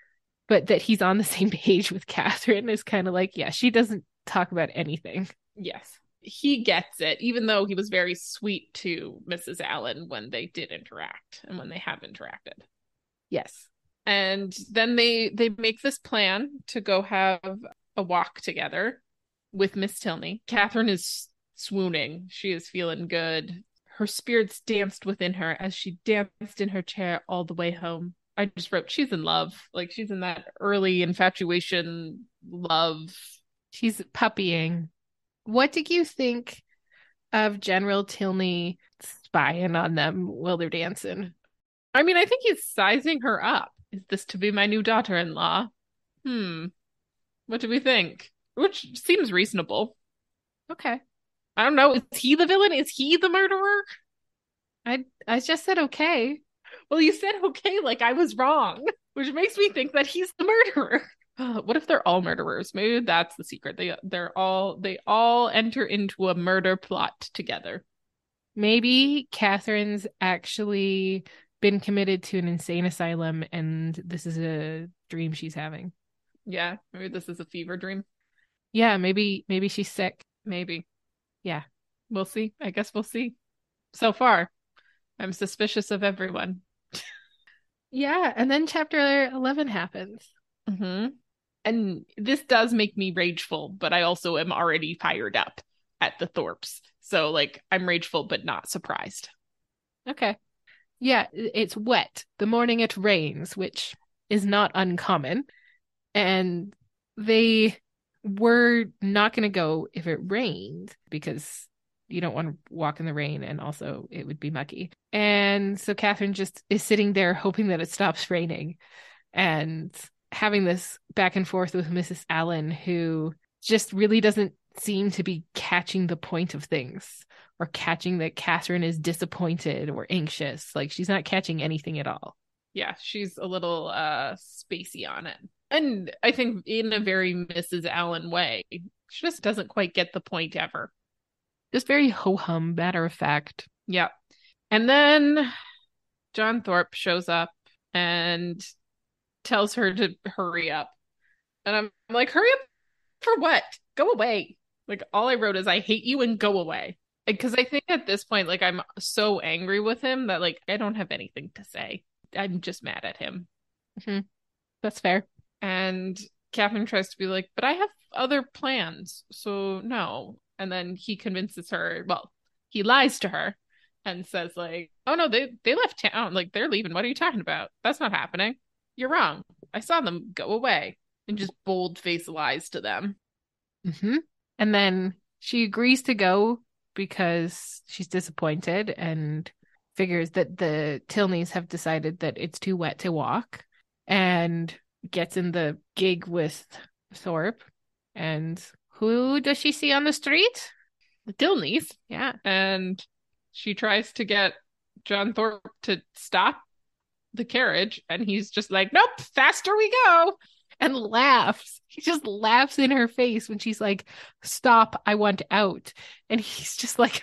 but that he's on the same page with Catherine is kind of like, yeah, she doesn't talk about anything. Yes. He gets it, even though he was very sweet to Missus Allen when they did interact and when they have interacted. Yes. And then they they make this plan to go have a walk together with Miss Tilney. Catherine is swooning. She is feeling good. Her spirits danced within her as she danced in her chair all the way home. I just wrote, she's in love. Like, she's in that early infatuation love. She's puppying. What did you think of General Tilney spying on them while they're dancing? I mean, I think he's sizing her up. Is this to be my new daughter-in-law? Hmm. What do we think? Which seems reasonable. Okay. I don't know. Is he the villain? Is he the murderer? I I just said okay. Well, you said okay, like I was wrong, which makes me think that he's the murderer. What if they're all murderers? Maybe that's the secret. They they're all they all enter into a murder plot together. Maybe Catherine's actually been committed to an insane asylum and this is a dream she's having. Yeah, maybe this is a fever dream. Yeah, maybe maybe she's sick. Maybe. Yeah. We'll see. I guess we'll see. So far, I'm suspicious of everyone. Yeah, and then chapter eleven happens. Mm-hmm. And this does make me rageful, but I also am already fired up at the Thorpes. So, like, I'm rageful, but not surprised. Okay. Yeah, it's wet. The morning it rains, which is not uncommon. And they were not going to go if it rained because you don't want to walk in the rain and also it would be mucky. And so Catherine just is sitting there hoping that it stops raining and having this back and forth with Missus Allen, who just really doesn't seem to be catching the point of things or catching that Catherine is disappointed or anxious. Like, she's not catching anything at all. Yeah, she's a little uh spacey on it. And I think in a very Missus Allen way, she just doesn't quite get the point ever. Just very ho-hum, matter of fact. Yeah. And then John Thorpe shows up and tells her to hurry up. And I'm like, hurry up for what? Go away. Like, all I wrote is, I hate you and go away. Because I think at this point, like, I'm so angry with him that, like, I don't have anything to say. I'm just mad at him. Mm-hmm. That's fair. And Catherine tries to be like, but I have other plans, so no. And then he convinces her, well, he lies to her and says, like, oh no, they, they left town. Like, they're leaving. What are you talking about? That's not happening. You're wrong. I saw them go away. And just bold-faced lies to them. Mm-hmm. And then she agrees to go because she's disappointed and figures that the Tilneys have decided that it's too wet to walk, and gets in the gig with Thorpe. And who does she see on the street? The Tilneys. Yeah. And she tries to get John Thorpe to stop the carriage, and he's just like, nope, faster we go. And laughs. He just laughs in her face when she's like, stop, I want out. And he's just like,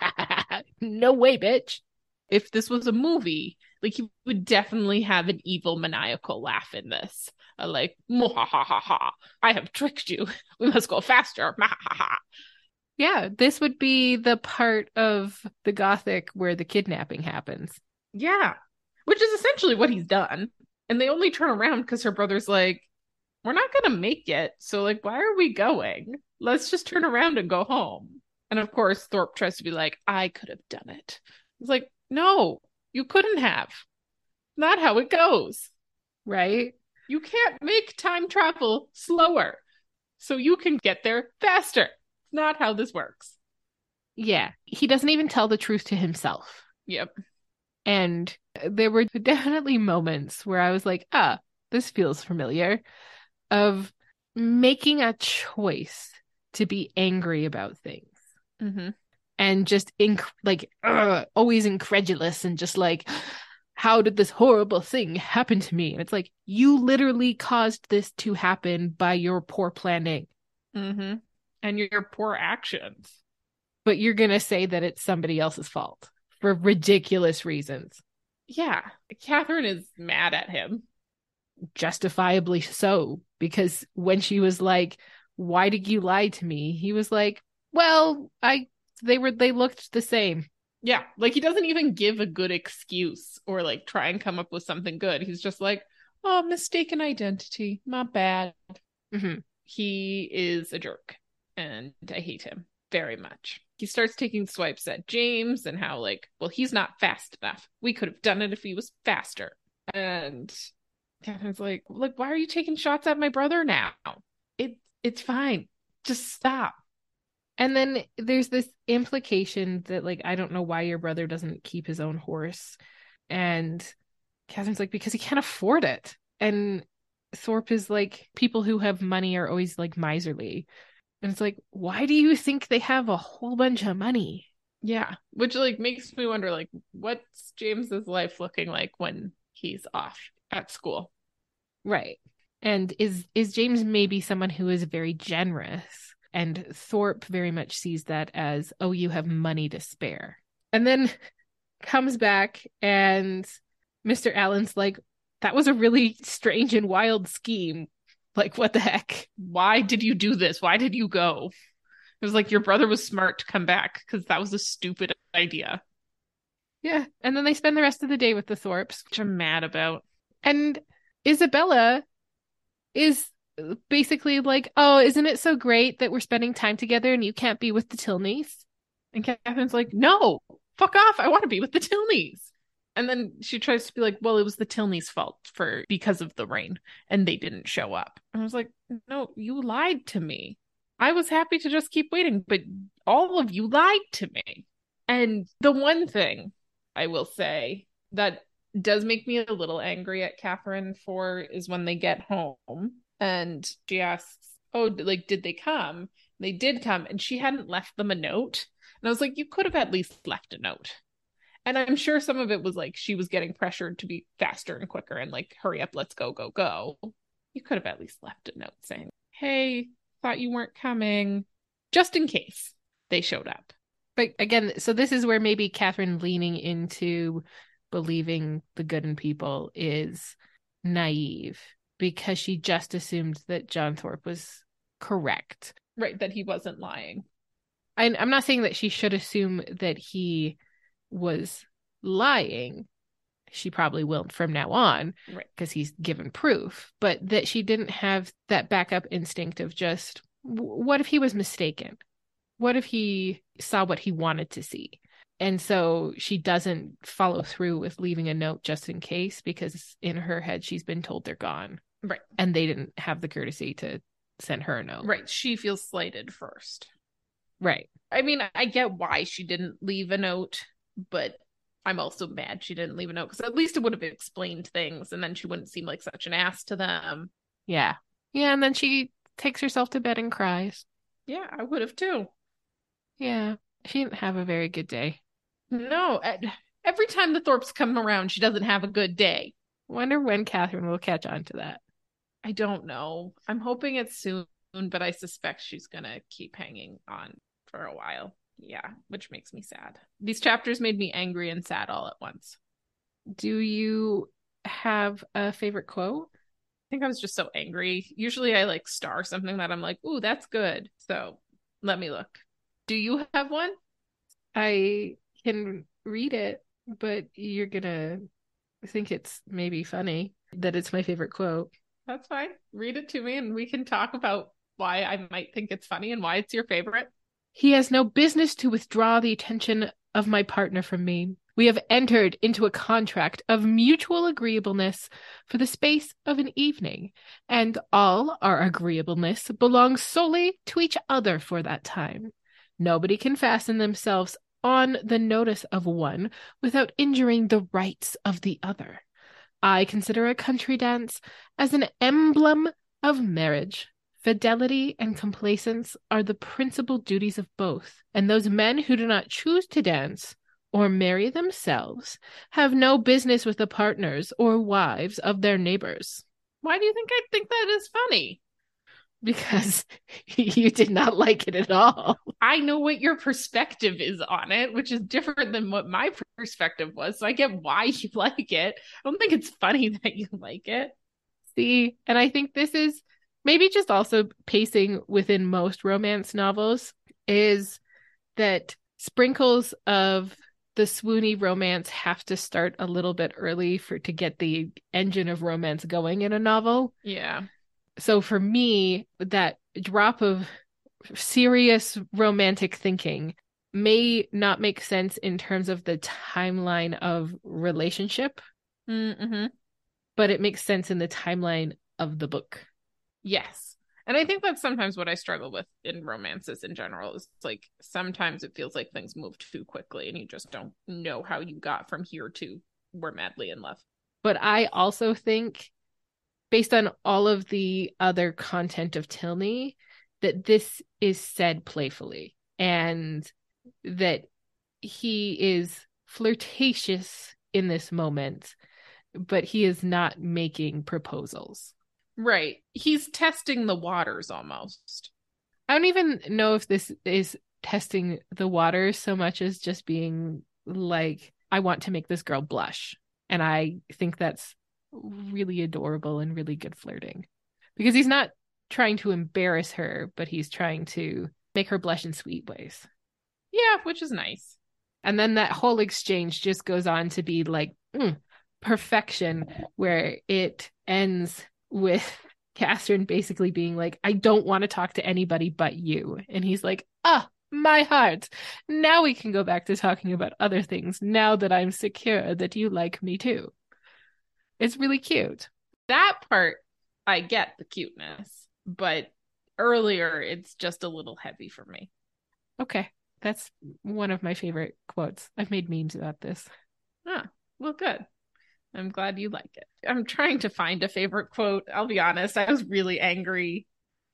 no way, bitch. If this was a movie, like, he would definitely have an evil maniacal laugh in this. Uh, like, ha ha ha ha, I have tricked you. We must go faster. Ha ha ha. Yeah, this would be the part of the Gothic where the kidnapping happens. Yeah, which is essentially what he's done. And they only turn around because her brother's like, we're not going to make it. So, like, why are we going? Let's just turn around and go home. And of course, Thorpe tries to be like, I could have done it. It's like, no, you couldn't have. Not how it goes. Right? You can't make time travel slower so you can get there faster. It's not how this works. Yeah. He doesn't even tell the truth to himself. Yep. And there were definitely moments where I was like, ah, this feels familiar, of making a choice to be angry about things. Mm-hmm. And just inc- like ugh, always incredulous and just like, how did this horrible thing happen to me? And it's like, you literally caused this to happen by your poor planning. Mm-hmm. And your poor actions. But you're going to say that it's somebody else's fault for ridiculous reasons. Yeah. Catherine is mad at him. justifiably so, because when she was like, why did you lie to me? He was like, well, I they were they looked the same. Yeah, like he doesn't even give a good excuse or like try and come up with something good. He's just like, oh, mistaken identity, my bad. Mm-hmm. He is a jerk and I hate him very much. He starts taking swipes at James and how like, well, he's not fast enough. We could have done it if he was faster. And Catherine's like, like, why are you taking shots at my brother now? It it's fine. Just stop. And then there's this implication that, like, I don't know why your brother doesn't keep his own horse. And Catherine's like, because he can't afford it. And Thorpe is like, people who have money are always like miserly. And it's like, why do you think they have a whole bunch of money? Yeah, which like makes me wonder, like, what's James's life looking like when he's off at school? Right. And is is James maybe someone who is very generous? And Thorpe very much sees that as, oh, you have money to spare. And then comes back and Mister Allen's like, that was a really strange and wild scheme. Like, what the heck? Why did you do this? Why did you go? It was like your brother was smart to come back because that was a stupid idea. Yeah. And then they spend the rest of the day with the Thorpes, which I'm mad about. And Isabella is basically like, oh, isn't it so great that we're spending time together and you can't be with the Tilneys? And Catherine's like, no, fuck off. I want to be with the Tilneys. And then she tries to be like, well, it was the Tilneys' fault for because of the rain and they didn't show up. And I was like, no, you lied to me. I was happy to just keep waiting, but all of you lied to me. And the one thing I will say that does make me a little angry at Catherine for is when they get home and she asks, oh, like, did they come? They did come, and she hadn't left them a note. And I was like, you could have at least left a note. And I'm sure some of it was like she was getting pressured to be faster and quicker and like, hurry up, let's go, go, go. You could have at least left a note saying, hey, thought you weren't coming, just in case they showed up. But again, so this is where maybe Catherine leaning into believing the good in people is naive, because she just assumed that John Thorpe was correct. Right, that he wasn't lying. I, I'm not saying that she should assume that he was lying. She probably will from now on, right, because he's given proof, but that she didn't have that backup instinct of just, what if he was mistaken? What if he saw what he wanted to see? And so she doesn't follow through with leaving a note just in case, because in her head, she's been told they're gone. Right. And they didn't have the courtesy to send her a note. Right. She feels slighted first. Right. I mean, I get why she didn't leave a note, but I'm also mad she didn't leave a note, because at least it would have explained things and then she wouldn't seem like such an ass to them. Yeah. Yeah. And then she takes herself to bed and cries. Yeah, I would have too. Yeah. She didn't have a very good day. No. Every time the Thorpes come around, she doesn't have a good day. Wonder when Catherine will catch on to that. I don't know. I'm hoping it's soon, but I suspect she's going to keep hanging on for a while. Yeah, which makes me sad. These chapters made me angry and sad all at once. Do you have a favorite quote? I think I was just so angry. Usually I like star something that I'm like, ooh, that's good. So let me look. Do you have one? I can read it, but you're going to think it's maybe funny that it's my favorite quote. That's fine. Read it to me and we can talk about why I might think it's funny and why it's your favorite. He has no business to withdraw the attention of my partner from me. We have entered into a contract of mutual agreeableness for the space of an evening, and all our agreeableness belongs solely to each other for that time. Nobody can fasten themselves on the notice of one without injuring the rights of the other. I consider a country dance as an emblem of marriage. Fidelity and complaisance are the principal duties of both, and those men who do not choose to dance or marry themselves have no business with the partners or wives of their neighbors. Why do you think I think that is funny? Because you did not like it at all. I know what your perspective is on it, which is different than what my perspective was, so I get why you like it. I don't think it's funny that you like it. See, and I think this is maybe just also pacing within most romance novels is that sprinkles of the swoony romance have to start a little bit early for to get the engine of romance going in a novel. Yeah. So for me, that drop of serious romantic thinking may not make sense in terms of the timeline of relationship, Mm-hmm. but it makes sense in the timeline of the book. Yes. And I think that's sometimes what I struggle with in romances in general is like sometimes it feels like things move too quickly and you just don't know how you got from here to we're madly in love. But I also think, based on all of the other content of Tilney, that this is said playfully and that he is flirtatious in this moment, but he is not making proposals. Right. He's testing the waters almost. I don't even know if this is testing the waters so much as just being like, I want to make this girl blush. And I think that's really adorable and really good flirting. Because he's not trying to embarrass her, but he's trying to make her blush in sweet ways. Yeah, which is nice. And then that whole exchange just goes on to be like mm, perfection, where it ends with Catherine basically being like, I don't want to talk to anybody but you. And he's like, ah, my heart. Now we can go back to talking about other things now that I'm secure that you like me too. It's really cute. That part, I get the cuteness, but earlier it's just a little heavy for me. Okay. That's one of my favorite quotes. I've made memes about this. Ah, well, good. I'm glad you like it. I'm trying to find a favorite quote. I'll be honest, I was really angry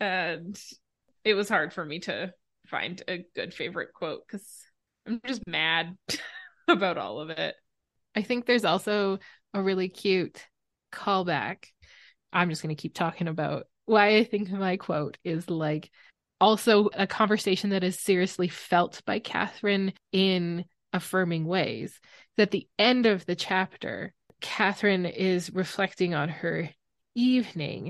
and it was hard for me to find a good favorite quote because I'm just mad about all of it. I think there's also a really cute callback. I'm just going to keep talking about why I think my quote is like also a conversation that is seriously felt by Catherine in affirming ways. At the end of the chapter, Catherine is reflecting on her evening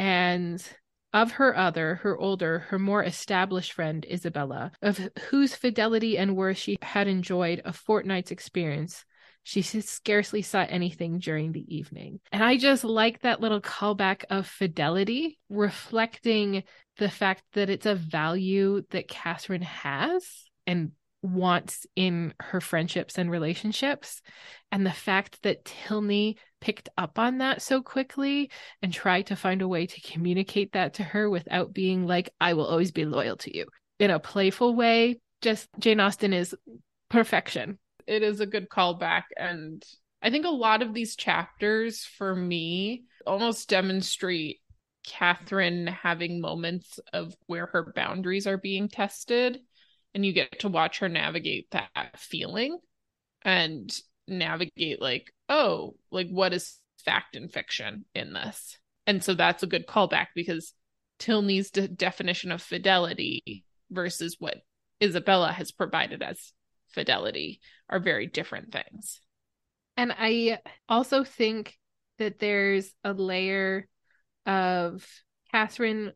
and of her other, her older, her more established friend, Isabella, of whose fidelity and worth she had enjoyed a fortnight's experience. She scarcely saw anything during the evening. And I just like that little callback of fidelity, reflecting the fact that it's a value that Catherine has and wants in her friendships and relationships. And the fact that Tilney picked up on that so quickly and tried to find a way to communicate that to her without being like, I will always be loyal to you. In a playful way, just Jane Austen is perfection. It is a good callback. And I think a lot of these chapters for me almost demonstrate Catherine having moments of where her boundaries are being tested. And you get to watch her navigate that feeling and navigate like, oh, like what is fact and fiction in this? And so that's a good callback because Tilney's de- definition of fidelity versus what Isabella has provided as fidelity are very different things. And I also think that there's a layer of Catherine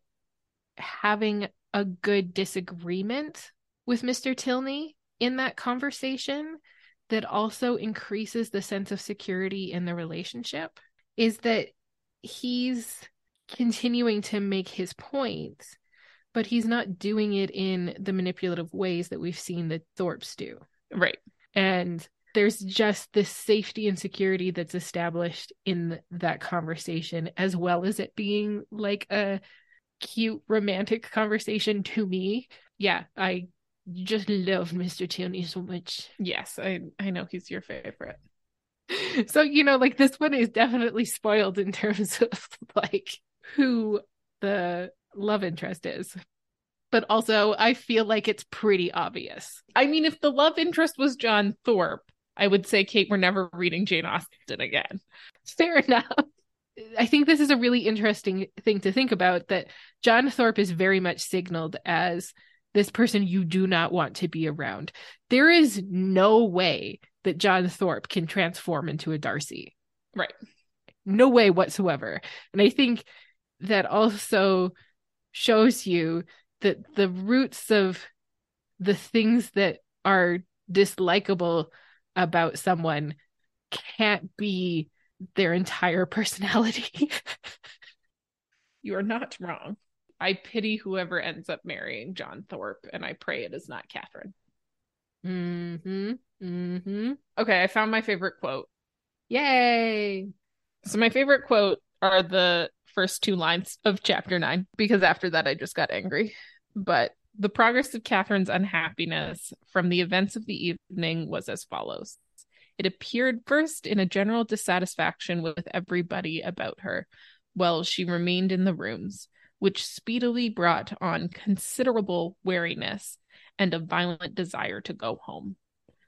having a good disagreement with Mister Tilney in that conversation that also increases the sense of security in the relationship, is that he's continuing to make his points, but he's not doing it in the manipulative ways that we've seen the Thorpes do. Right. And there's just this safety and security that's established in that conversation, as well as it being like a cute romantic conversation to me. Yeah, I just love Mister Tilney so much. Yes, I, I know he's your favorite. So, you know, like this one is definitely spoiled in terms of like who the love interest is. But also, I feel like it's pretty obvious. I mean, if the love interest was John Thorpe, I would say, Kate, we're never reading Jane Austen again. Fair enough. I think this is a really interesting thing to think about, that John Thorpe is very much signaled as this person you do not want to be around. There is no way that John Thorpe can transform into a Darcy. Right. no way whatsoever. And I think that also shows you that the roots of the things that are dislikable about someone can't be their entire personality. You are not wrong. I pity whoever ends up marrying John Thorpe, and I pray it is not Catherine. Mm-hmm. Mm-hmm. Okay, I found my favorite quote. Yay! So my favorite quote are the first two lines of chapter nine, because after that I just got angry. But the progress of Catherine's unhappiness from the events of the evening was as follows. It appeared first in a general dissatisfaction with everybody about her, while she remained in the rooms, which speedily brought on considerable weariness and a violent desire to go home.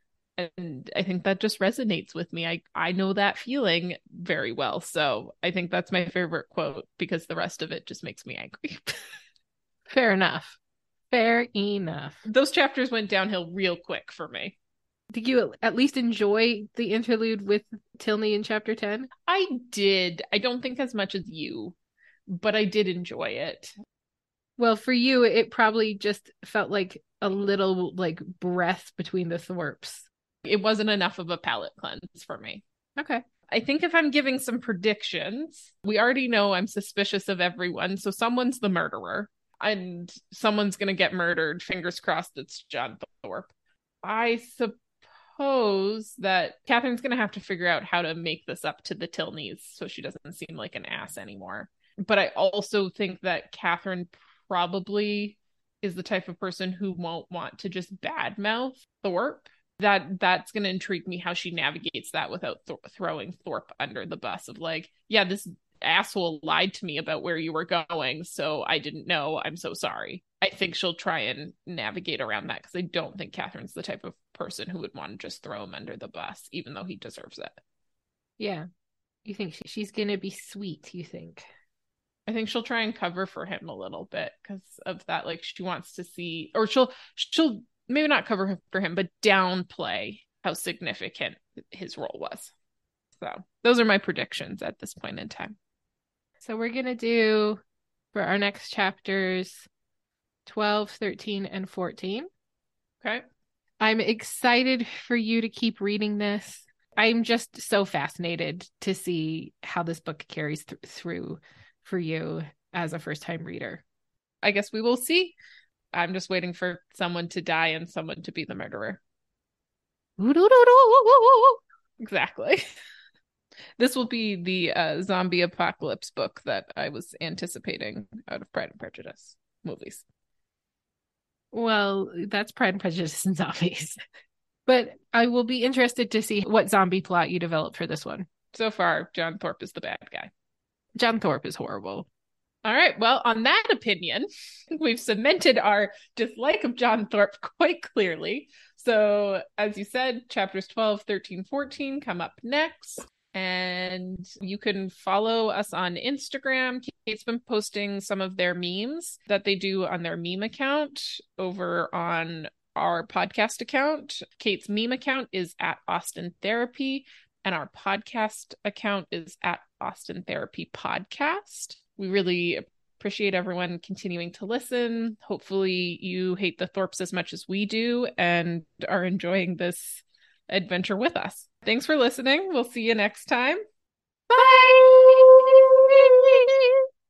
And I think that just resonates with me. I, I know that feeling very well. So I think that's my favorite quote because the rest of it just makes me angry. Fair enough. Fair enough. Those chapters went downhill real quick for me. Did you at least enjoy the interlude with Tilney in chapter ten? I did. I don't think as much as you, but I did enjoy it. Well, for you, it probably just felt like a little like breath between the Thorpes. It wasn't enough of a palate cleanse for me. Okay. I think if I'm giving some predictions, we already know I'm suspicious of everyone. So someone's the murderer and someone's going to get murdered. Fingers crossed it's John Thorpe. I suppose that Catherine's going to have to figure out how to make this up to the Tilneys so she doesn't seem like an ass anymore. But I also think that Catherine probably is the type of person who won't want to just badmouth Thorpe. That that's going to intrigue me how she navigates that without th- throwing Thorpe under the bus of like, yeah, this asshole lied to me about where you were going, so I didn't know. I'm so sorry. I think she'll try and navigate around that because I don't think Catherine's the type of person who would want to just throw him under the bus, even though he deserves it. Yeah. You think she- she's going to be sweet, you think? I think she'll try and cover for him a little bit because of that. Like she wants to see, or she'll, she'll, maybe not cover for him, but downplay how significant his role was. So those are my predictions at this point in time. So we're going to do for our next chapters twelve, thirteen, and fourteen. Okay. I'm excited for you to keep reading this. I'm just so fascinated to see how this book carries th- through for you as a first-time reader. I guess we will see. I'm just waiting for someone to die and someone to be the murderer. Exactly. This will be the uh, zombie apocalypse book that I was anticipating out of Pride and Prejudice movies. Well, that's Pride and Prejudice and zombies. But I will be interested to see what zombie plot you develop for this one. So far, John Thorpe is the bad guy. John Thorpe is horrible. All right. Well, on that opinion, we've cemented our dislike of John Thorpe quite clearly. So, as you said, chapters twelve, thirteen, fourteen come up next. And you can follow us on Instagram. Kate's been posting some of their memes that they do on their meme account over on our podcast account. Kate's meme account is at Austen Therapy, and our podcast account is at Austen Therapy Podcast. We really appreciate everyone continuing to listen. Hopefully you hate the Thorpes as much as we do and are enjoying this adventure with us. Thanks for listening. We'll see you next time. Bye!